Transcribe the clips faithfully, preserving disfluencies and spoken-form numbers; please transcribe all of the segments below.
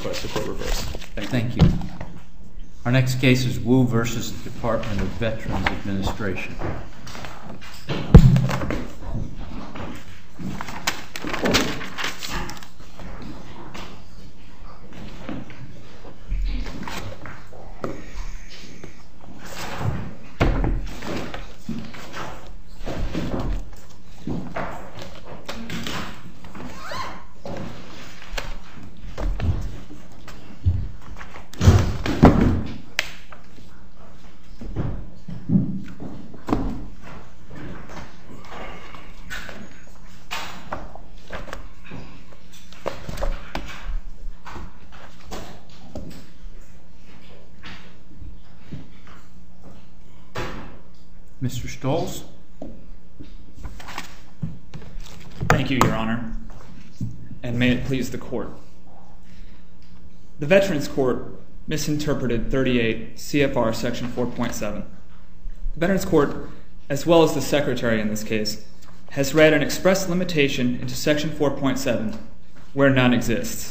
request the court reverse. Thank you. Thank you. Our next case is Wu versus the Department of Veterans Administration. Mister Stolz. Thank you, Your Honor, and may it please the court. The Veterans Court misinterpreted thirty-eight C F R section four point seven. The Veterans Court, as well as the Secretary in this case, has read an express limitation into section four point seven where none exists.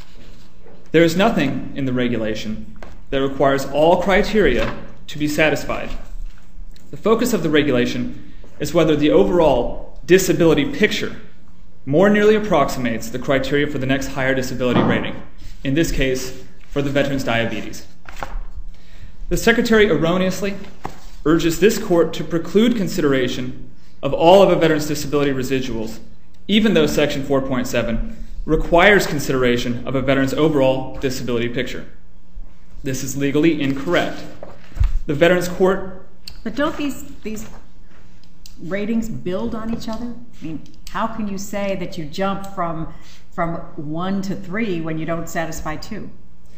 There is nothing in the regulation that requires all criteria to be satisfied. The focus of the regulation is whether the overall disability picture more nearly approximates the criteria for the next higher disability rating, in this case, for the veteran's diabetes. The Secretary erroneously urges this court to preclude consideration of all of a veteran's disability residuals, even though section four point seven requires consideration of a veteran's overall disability picture. This is legally incorrect. The Veterans Court But don't these these ratings build on each other? I mean, how can you say that you jump from from one to three when you don't satisfy two?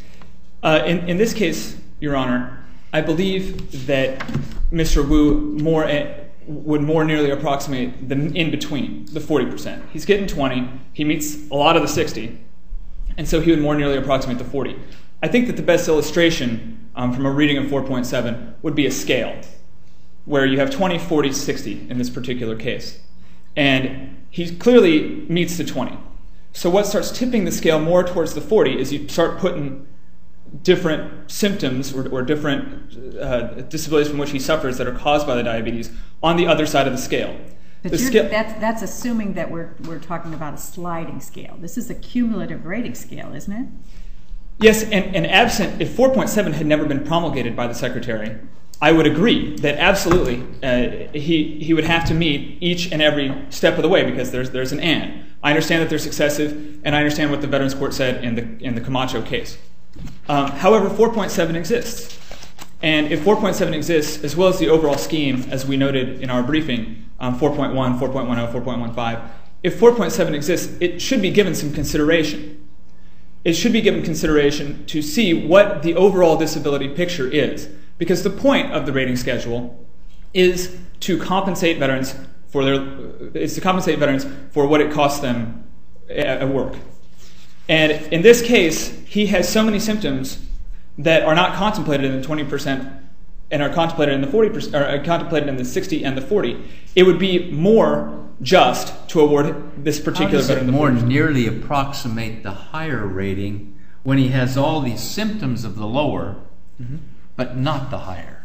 Uh, in, in this case, Your Honor, I believe that Mister Wu more uh, would more nearly approximate the in between, the forty percent. He's getting twenty. He meets a lot of the sixty, and so he would more nearly approximate the forty. I think that the best illustration um, from a reading of four point seven would be a scale, where you have twenty, forty, sixty in this particular case. And he clearly meets the twenty. So what starts tipping the scale more towards the forty is you start putting different symptoms or, or different uh, disabilities from which he suffers that are caused by the diabetes on the other side of the scale. But the you're, scale that's, that's assuming that we're, we're talking about a sliding scale. This is a cumulative rating scale, isn't it? Yes, and, and absent, if four point seven had never been promulgated by the Secretary, I would agree that absolutely uh, he he would have to meet each and every step of the way because there's there's an and. I understand that they're successive, and I understand what the Veterans Court said in the in the Camacho case. Um, however, four point seven exists, and if four point seven exists, as well as the overall scheme, as we noted in our briefing, um, four point one, four point ten, four point fifteen, if four point seven exists, it should be given some consideration. It should be given consideration to see what the overall disability picture is. Because the point of the rating schedule is to compensate veterans for their is to compensate veterans for what it costs them at work. And in this case, he has so many symptoms that are not contemplated in the twenty percent and are contemplated in the forty percent, or are contemplated in the sixty and the forty. It would be more just to award this particular How does veteran it the more forty percent. nearly approximate the higher rating when he has all these symptoms of the lower, mm-hmm. but not the higher?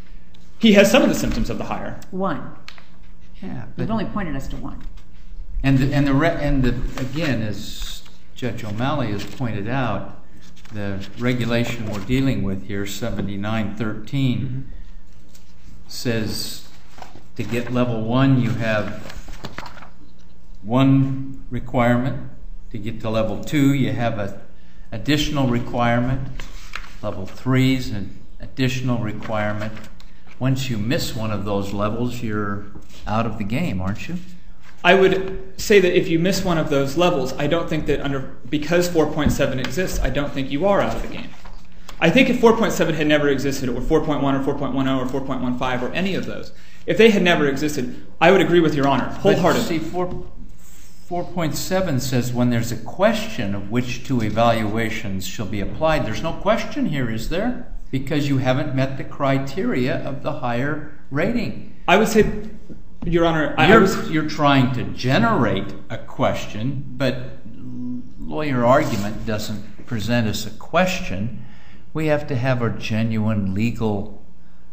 He has some of the symptoms of the higher. One. Yeah, but You've only pointed us to one. and the, and the re, and the again, as Judge O'Malley has pointed out, the regulation we're dealing with here, seventy-nine thirteen, mm-hmm. says to get level one, you have one requirement. To get to level two, you have an additional requirement. Level three is an additional requirement. Once you miss one of those levels, you're out of the game, aren't you? I would say that if you miss one of those levels, I don't think that under because four point seven exists, I don't think you are out of the game. I think if four point seven had never existed, or four point one or four point ten or four point fifteen or any of those, if they had never existed, I would agree with Your Honor wholeheartedly. But see, four, four point seven says when there's a question of which two evaluations shall be applied, there's no question here, is there? Because you haven't met the criteria of the higher rating. I would say, Your Honor, I, you're, I was, you're trying to generate a question, but lawyer argument doesn't present us a question, we have to have a genuine legal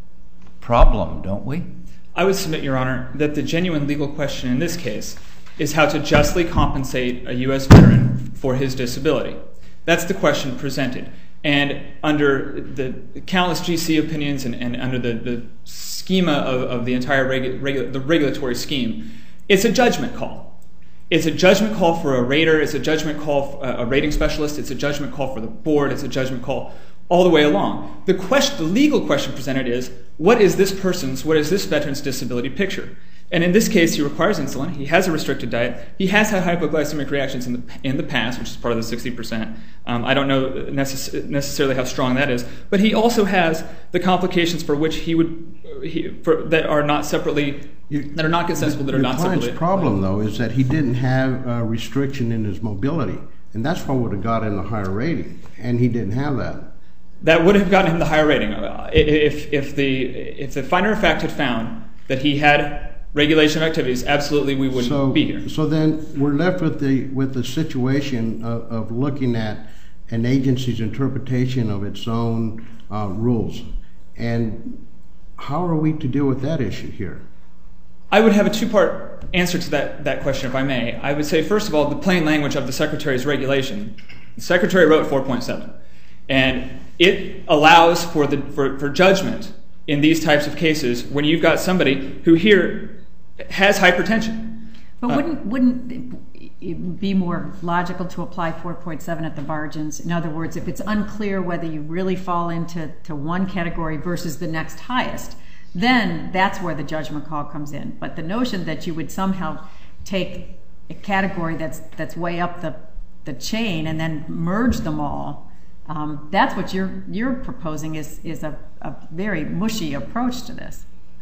problem, don't we? I would submit, Your Honor, that the genuine legal question in this case is how to justly compensate a U S veteran for his disability. That's the question presented. And under the countless G C opinions and, and under the, the schema of, of the entire regu- regu- the regulatory scheme, it's a judgment call. It's a judgment call for a rater. It's a judgment call for a rating specialist. It's a judgment call for the board. It's a judgment call all the way along. The question, the legal question presented is, what is this person's, what is this veteran's disability picture? And in this case, he requires insulin. He has a restricted diet. He has had hypoglycemic reactions in the in the past, which is part of the sixty percent. Um, I don't know necess- necessarily how strong that is, but he also has the complications for which he would he, for, that are not separately you, that are not consensual, that are not separately. Your client's problem, though, is that he didn't have a restriction in his mobility, and that's what would have got him the higher rating, and he didn't have that. That would have gotten him the higher rating if if the if the finder of fact had found that he had regulation of activities. Absolutely, we wouldn't so, be here. So then we're left with the with the situation of, of looking at an agency's interpretation of its own uh, rules, and how are we to deal with that issue here? I would have a two-part answer to that that question, if I may. I would say, first of all, the plain language of the Secretary's regulation. The Secretary wrote four point seven, and it allows for the for, for judgment in these types of cases when you've got somebody who here has hypertension. But wouldn't uh, wouldn't it be more logical to apply four point seven at the margins? In other words, if it's unclear whether you really fall into to one category versus the next highest, then that's where the judgment call comes in. But the notion that you would somehow take a category that's that's way up the the chain and then merge them all, um, that's what you're you're proposing is is a, a very mushy approach to this.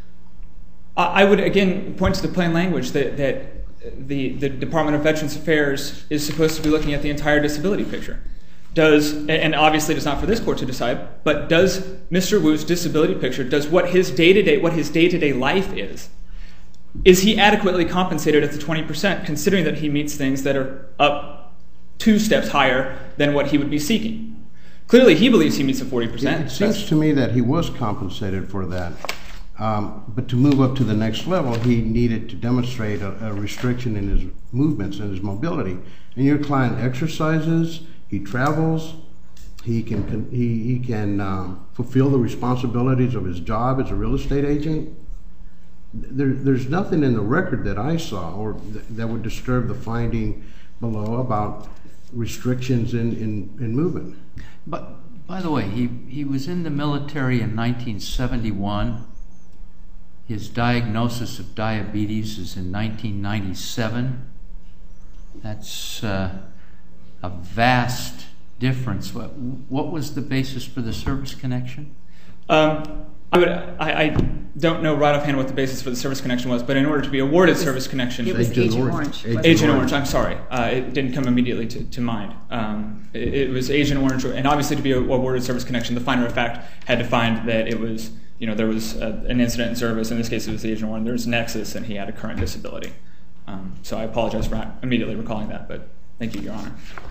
I would, again, point to the plain language that, that the, the Department of Veterans Affairs is supposed to be looking at the entire disability picture. Does, and obviously it's not for this court to decide, but does Mister Wu's disability picture, does what his day-to-day, what his day-to-day life is, is he adequately compensated at the twenty percent, considering that he meets things that are up two steps higher than what he would be seeking? Clearly, he believes he meets the forty percent. It, it seems to me that he was compensated for that. Um, but to move up to the next level, he needed to demonstrate a, a restriction in his movements and his mobility. And your client exercises, he travels, he can he, he can um, fulfill the responsibilities of his job as a real estate agent. There, there's nothing in the record that I saw or th- that would disturb the finding below about restrictions in, in, in movement. But by the way, he, he was in the military in nineteen seventy-one. His diagnosis of diabetes is in nineteen ninety-seven. That's uh, a vast difference. What, what was the basis for the service connection? Um, I, would, I, I don't know right offhand what the basis for the service connection was, but in order to be awarded was, service connection... It was Agent, Agent Orange. Agent, Agent Orange. Orange, I'm sorry. Uh, it didn't come immediately to, to mind. Um, it, it was Agent Orange, and obviously to be awarded service connection, the finder of fact had to find that it was... You know, there was a, an incident in service. In this case, it was the Agent One. There was nexus, and he had a current disability. Um, so I apologize for not immediately recalling that, but thank you, Your Honor.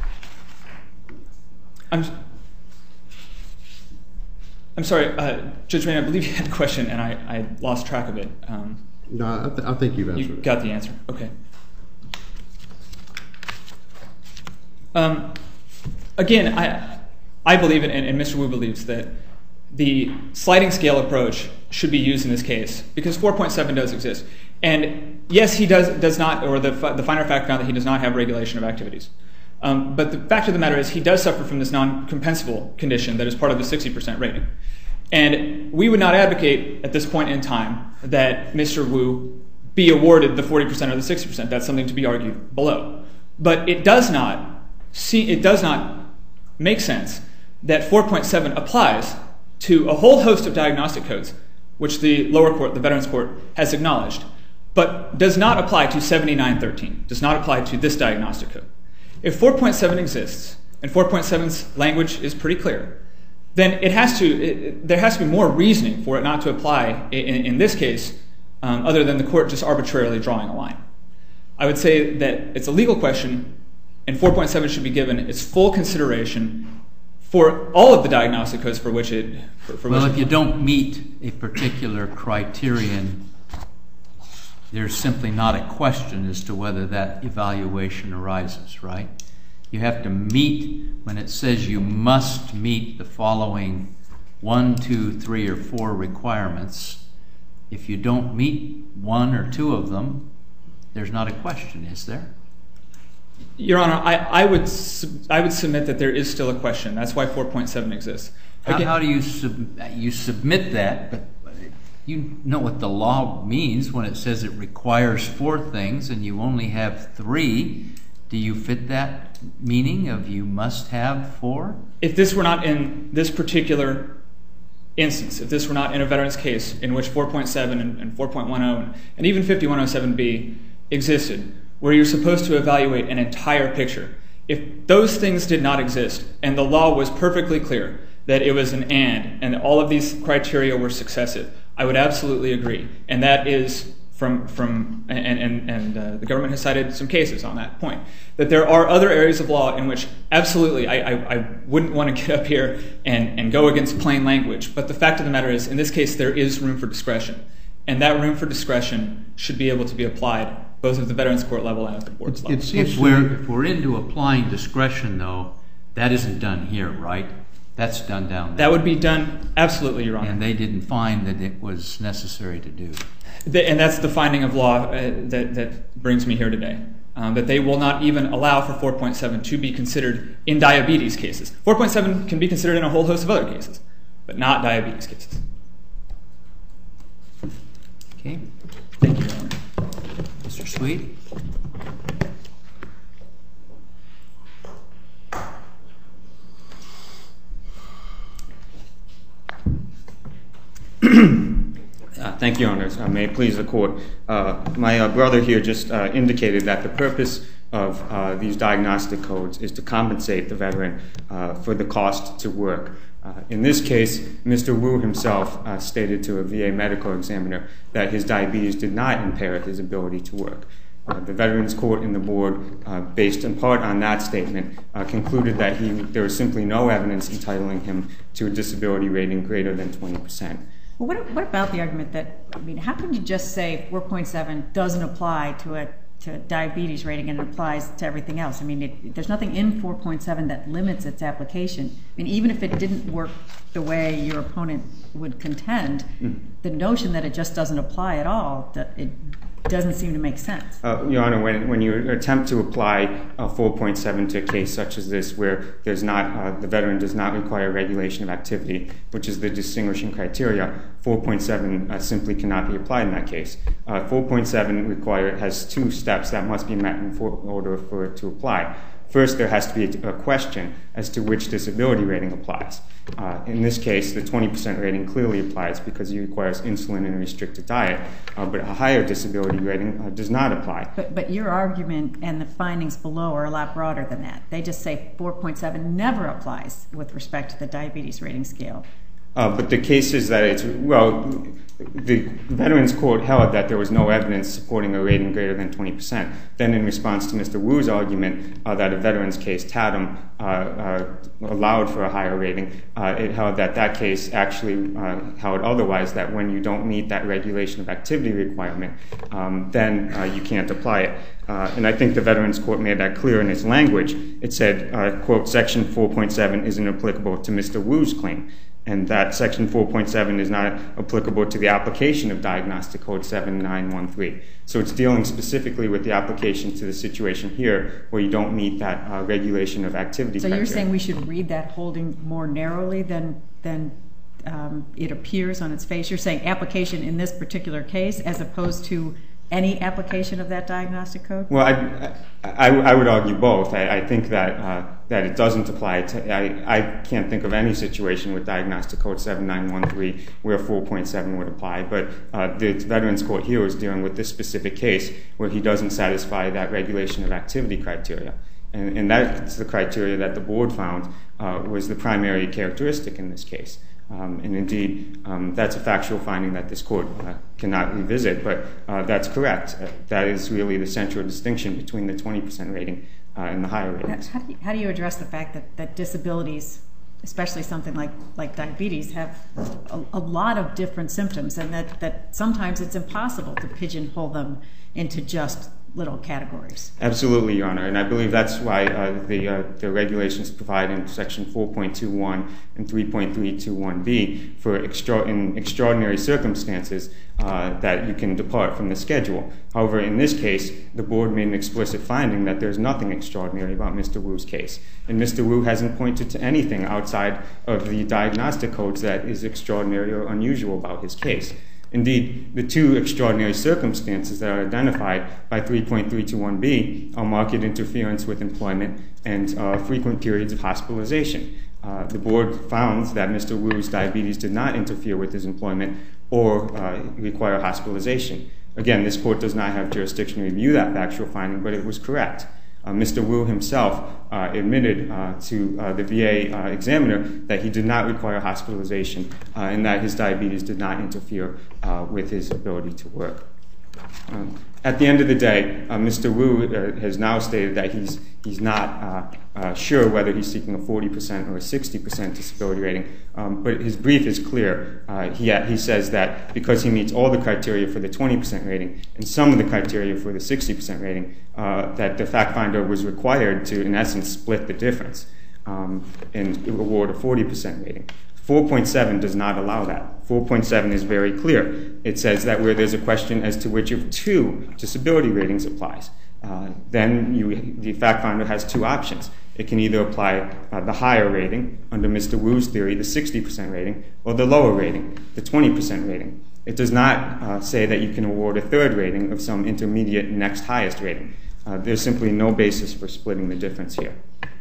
I'm, I'm sorry, uh, Judge Rain, I believe you had a question, and I, I lost track of it. Um, no, I, th- I think you've answered you it. Got the answer. Okay. Um, again, I I believe, and, and Mister Wu believes, that the sliding scale approach should be used in this case because four point seven does exist. And yes, he does does not, or the the finder of fact found that he does not have regulation of activities. Um, but the fact of the matter is he does suffer from this non-compensable condition that is part of the sixty percent rating. And we would not advocate at this point in time that Mister Wu be awarded the forty percent or the sixty percent. That's something to be argued below. But it does not see it does not make sense that four point seven applies to a whole host of diagnostic codes, which the lower court, the Veterans Court, has acknowledged, but does not apply to seventy-nine thirteen, does not apply to this diagnostic code. If four point seven exists, and four point seven's language is pretty clear, then it has to, it, there has to be more reasoning for it not to apply in, in this case, um, other than the court just arbitrarily drawing a line. I would say that it's a legal question, and four point seven should be given its full consideration for all of the diagnostic codes for which it... For, for well, which if it, you don't meet a particular criterion, there's simply not a question as to whether that evaluation arises, right? You have to meet, when it says you must meet the following one, two, three, or four requirements. If you don't meet one or two of them, there's not a question, is there? Your Honor, I, I would I would submit that there is still a question. That's why four point seven exists. How, how do you sub, you submit that? But you know what the law means when it says it requires four things and you only have three. Do you fit that meaning of you must have four? If this were not in this particular instance, if this were not in a veteran's case in which four point seven and, and four point ten and even fifty-one oh seven B existed, where you're supposed to evaluate an entire picture, if those things did not exist and the law was perfectly clear that it was an and and all of these criteria were successive, I would absolutely agree. And that is from, from and, and, and uh, the government has cited some cases on that point, that there are other areas of law in which absolutely I, I, I wouldn't want to get up here and, and go against plain language. But the fact of the matter is, in this case, there is room for discretion. And that room for discretion should be able to be applied both at the Veterans Court level and at the board's level. If we're, if we're into applying discretion, though, that isn't done here, right? That's done down there. That would be done, absolutely, Your Honor. And they didn't find that it was necessary to do. The, and that's the finding of law uh, that, that brings me here today, um, that they will not even allow for four point seven to be considered in diabetes cases. four point seven can be considered in a whole host of other cases, but not diabetes cases. Okay. Thank you, Your Honor. Mister Sweet? Uh, thank you, Your Honors. Uh, may it please the Court. Uh, my uh, brother here just uh, indicated that the purpose of uh, these diagnostic codes is to compensate the veteran uh, for the cost to work. Uh, in this case, Mister Wu himself uh, stated to a V A medical examiner that his diabetes did not impair his ability to work. Uh, the Veterans Court and the Board, uh, based in part on that statement, uh, concluded that he, there was simply no evidence entitling him to a disability rating greater than twenty percent. Well, what, what about the argument that, I mean, how can you just say four point seven doesn't apply to a to a diabetes rating and it applies to everything else? I mean, it, there's nothing in four point seven that limits its application. I mean, even if it didn't work the way your opponent would contend, mm. the notion that it just doesn't apply at all, that it doesn't seem to make sense. Uh, Your Honor, when, when you attempt to apply uh, four point seven to a case such as this, where there's not uh, the veteran does not require regulation of activity, which is the distinguishing criteria, four point seven uh, simply cannot be applied in that case. Uh, four point seven require has two steps that must be met in for, order for it to apply. First, there has to be a, a question as to which disability rating applies. Uh, in this case, the twenty percent rating clearly applies because it requires insulin and a restricted diet, uh, but a higher disability rating uh, does not apply. But, but your argument and the findings below are a lot broader than that. They just say four point seven never applies with respect to the diabetes rating scale. Uh, but the cases that it's, well, the Veterans Court held that there was no evidence supporting a rating greater than twenty percent. Then in response to Mister Wu's argument uh, that a veteran's case, Tatum, uh, uh, allowed for a higher rating, uh, it held that that case actually uh, held otherwise, that when you don't meet that regulation of activity requirement, um, then uh, you can't apply it. Uh, and I think the Veterans Court made that clear in its language. It said, uh, quote, Section four point seven isn't applicable to Mister Wu's claim, and that Section four point seven is not applicable to the application of Diagnostic Code seven nine one three. So it's dealing specifically with the application to the situation here where you don't meet that uh, regulation of activity So criteria. You're saying we should read that holding more narrowly than, than um, it appears on its face? You're saying application in this particular case as opposed to any application of that diagnostic code? Well, I, I, I would argue both. I, I think that uh, that it doesn't apply to, I, I can't think of any situation with Diagnostic Code seven nine one three where four point seven would apply, but uh, the Veterans Court here is dealing with this specific case where he doesn't satisfy that regulation of activity criteria. And, and that's the criteria that the board found uh, was the primary characteristic in this case. Um, and indeed, um, that's a factual finding that this court uh, cannot revisit, but uh, that's correct. Uh, that is really the central distinction between the twenty percent rating uh, and the higher ratings. How do, you, how do you address the fact that, that disabilities especially something like, like diabetes, have a, a lot of different symptoms, and that, that sometimes it's impossible to pigeonhole them into just little categories. Absolutely, Your Honor, and I believe that's why uh, the uh, the regulations provide in Section four point two one and three point three two one B for extra in extraordinary circumstances uh, that you can depart from the schedule. However, in this case, the board made an explicit finding that there's nothing extraordinary about Mister Wu's case, and Mister Wu hasn't pointed to anything outside of the diagnostic codes that is extraordinary or unusual about his case. Indeed, the two extraordinary circumstances that are identified by three point three two one B are marked interference with employment and uh, frequent periods of hospitalization. Uh, the board found that Mister Wu's diabetes did not interfere with his employment or uh, require hospitalization. Again, this court does not have jurisdiction to review that factual finding, but it was correct. Uh, Mister Wu himself uh, admitted uh, to uh, the V A uh, examiner that he did not require hospitalization uh, and that his diabetes did not interfere uh, with his ability to work. Um, at the end of the day, uh, Mister Wu uh, has now stated that he's he's not uh, uh, sure whether he's seeking a forty percent or a sixty percent disability rating, um, but his brief is clear. Uh, he, he says that because he meets all the criteria for the twenty percent rating and some of the criteria for the sixty percent rating, uh, that the fact finder was required to, in essence, split the difference um, and award a forty percent rating. four point seven does not allow that. four point seven is very clear. It says that where there's a question as to which of two disability ratings applies, uh, then you, the fact finder has two options. It can either apply uh, the higher rating, under Mister Wu's theory, the sixty percent rating, or the lower rating, the twenty percent rating. It does not uh, say that you can award a third rating of some intermediate next highest rating. Uh, there's simply no basis for splitting the difference here.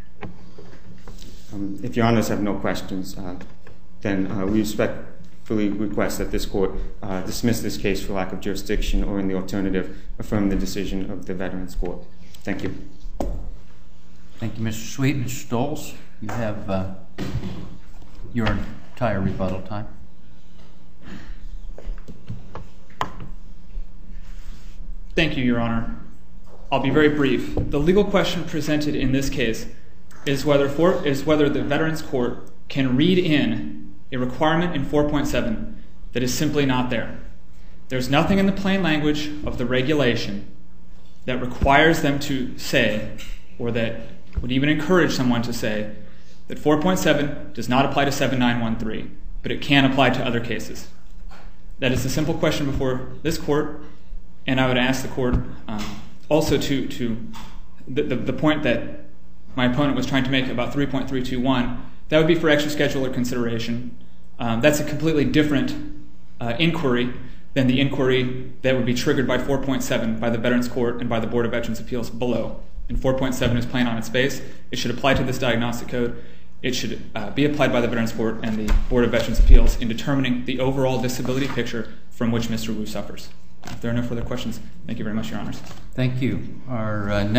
Um, if Your Honors have no questions, uh, then uh, we respectfully request that this court uh, dismiss this case for lack of jurisdiction, or in the alternative, affirm the decision of the Veterans Court. Thank you. Thank you, Mister Sweet. Mister Stoles, you have uh, your entire rebuttal time. Thank you, Your Honor. I'll be very brief. The legal question presented in this case is whether, for, is whether the Veterans Court can read in a requirement in four point seven that is simply not there. There's nothing in the plain language of the regulation that requires them to say, or that would even encourage someone to say, that four point seven does not apply to seven nine one three, but it can apply to other cases. That is the simple question before this court, and I would ask the court um, also to, to the, the, the point that my opponent was trying to make about three point three two one, that would be for extra scheduler consideration. Um, that's a completely different uh, inquiry than the inquiry that would be triggered by four point seven by the Veterans Court and by the Board of Veterans' Appeals below. And four point seven is plain on its face. It should apply to this diagnostic code. It should uh, be applied by the Veterans Court and the Board of Veterans' Appeals in determining the overall disability picture from which Mister Wu suffers. If there are no further questions, thank you very much, Your Honors. Thank you. Our uh,